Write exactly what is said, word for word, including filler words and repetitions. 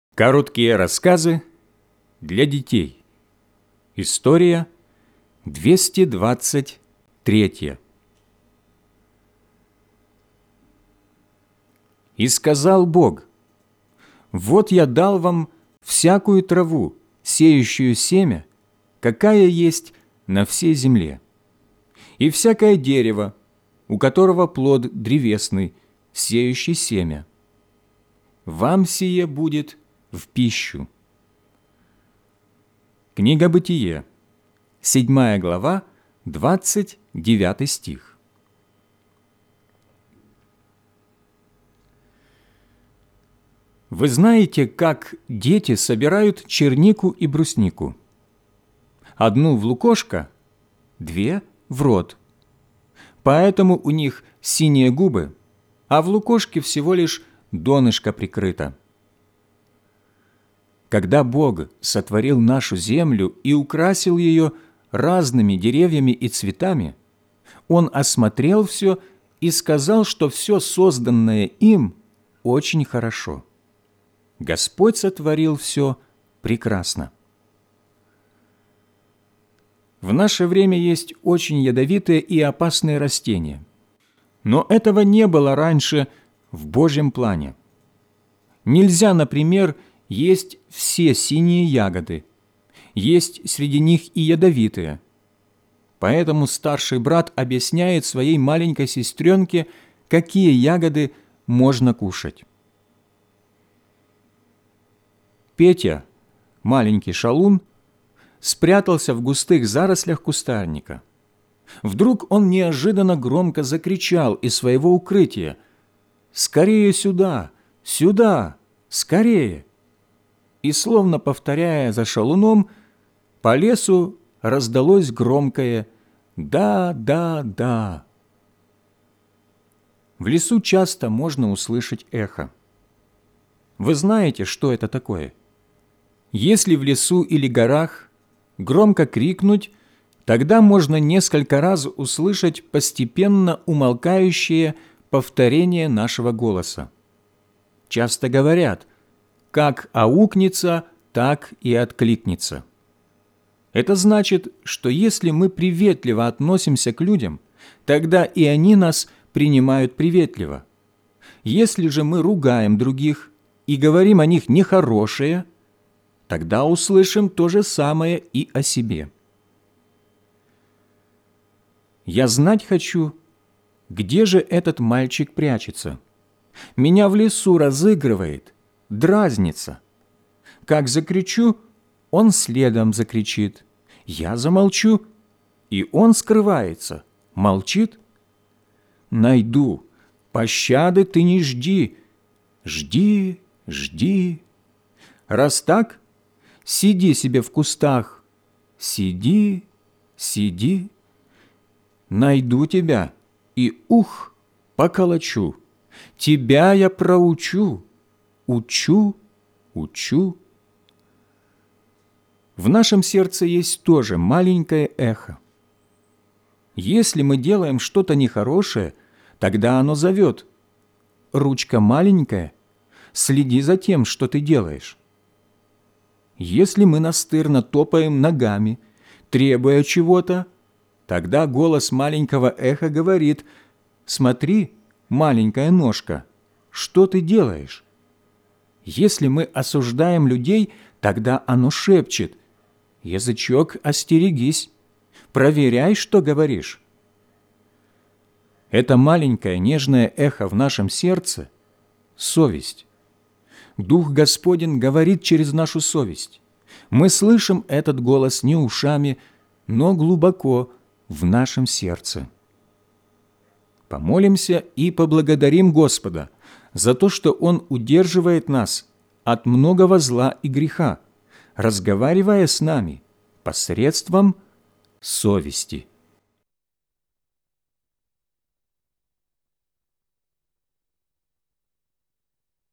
Короткие рассказы для детей. История двести двадцать три. «И сказал Бог: вот я дал вам всякую траву, сеющую семя, какая есть на всей земле, и всякое дерево, у которого плод древесный, сеющий семя. Вам сие будет в пищу». Книга Бытие, седьмая глава, двадцать девятый стих. Вы знаете, как дети собирают чернику и бруснику? Одну в лукошко, две в рот. Поэтому у них синие губы, а в лукошке всего лишь донышко прикрыто. Когда Бог сотворил нашу землю и украсил ее разными деревьями и цветами, Он осмотрел все и сказал, что все созданное им очень хорошо. Господь сотворил все прекрасно. В наше время есть очень ядовитые и опасные растения, но этого не было раньше в Божьем плане. Нельзя, например, есть все синие ягоды, есть среди них и ядовитые. Поэтому старший брат объясняет своей маленькой сестренке, какие ягоды можно кушать. Петя, маленький шалун, спрятался в густых зарослях кустарника. Вдруг он неожиданно громко закричал из своего укрытия: «Скорее сюда! Сюда! Скорее!» И, словно повторяя за шалуном, по лесу раздалось громкое «Да, да, да». В лесу часто можно услышать эхо. Вы знаете, что это такое? Если в лесу или горах громко крикнуть, тогда можно несколько раз услышать постепенно умолкающее повторение нашего голоса. Часто говорят: как аукнется, так и откликнется. Это значит, что если мы приветливо относимся к людям, тогда и они нас принимают приветливо. Если же мы ругаем других и говорим о них нехорошее, тогда услышим то же самое и о себе. Я знать хочу, где же этот мальчик прячется. Меня в лесу разыгрывает, дразнится. Как закричу, он следом закричит. Я замолчу, и он скрывается, молчит. Найду, пощады ты не жди, жди, жди. Раз так, сиди себе в кустах, сиди, сиди. Найду тебя, и ух, поколочу. Тебя я проучу, учу, учу. В нашем сердце есть тоже маленькое эхо. Если мы делаем что-то нехорошее, тогда оно зовет: «Ручка маленькая, следи за тем, что ты делаешь». Если мы настырно топаем ногами, требуя чего-то, тогда голос маленького эха говорит: «Смотри, маленькая ножка, что ты делаешь?» Если мы осуждаем людей, тогда оно шепчет: «Язычок, остерегись, проверяй, что говоришь». Это маленькое нежное эхо в нашем сердце – совесть. Дух Господень говорит через нашу совесть. Мы слышим этот голос не ушами, но глубоко в нашем сердце. Помолимся и поблагодарим Господа за то, что Он удерживает нас от многого зла и греха, разговаривая с нами посредством совести.